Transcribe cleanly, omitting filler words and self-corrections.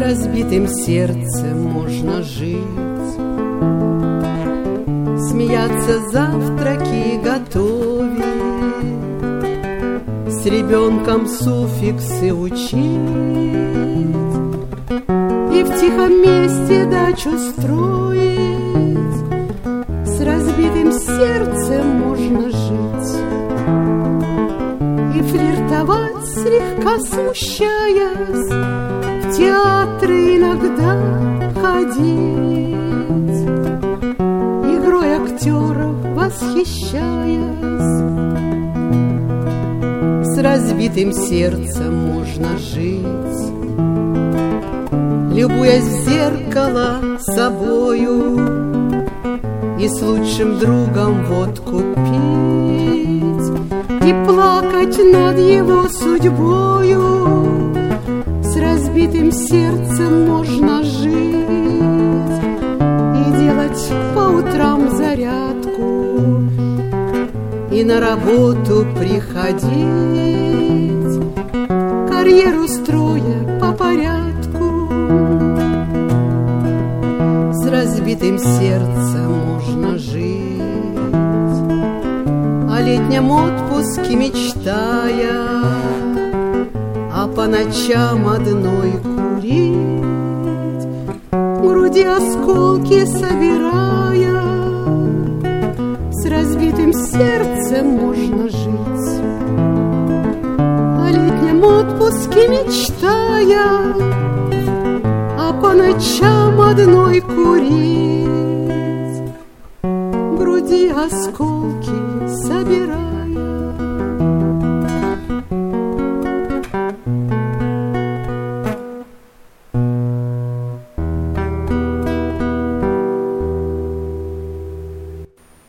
разбитым сердцем можно жить. Смеяться, завтраки готовить, с ребенком суффиксы учить, и в тихом месте дачу строить. С разбитым сердцем можно жить и флиртовать, слегка смущаясь, в театры иногда ходить, игрой актеров восхищаясь. С разбитым сердцем можно жить, любуясь в зеркало собою, и с лучшим другом водку пить, и плакать над его судьбою. С разбитым сердцем можно жить и делать по утрам зарядку, и на работу приходить, карьеру строя по порядку. С разбитым сердцем можно жить, о летнем отпуске мечтая, а по ночам одной курить, в груди осколки собирая. С разбитым сердцем можно жить, о летнем отпуске мечтая, а по ночам одной курить, в груди осколки собирая.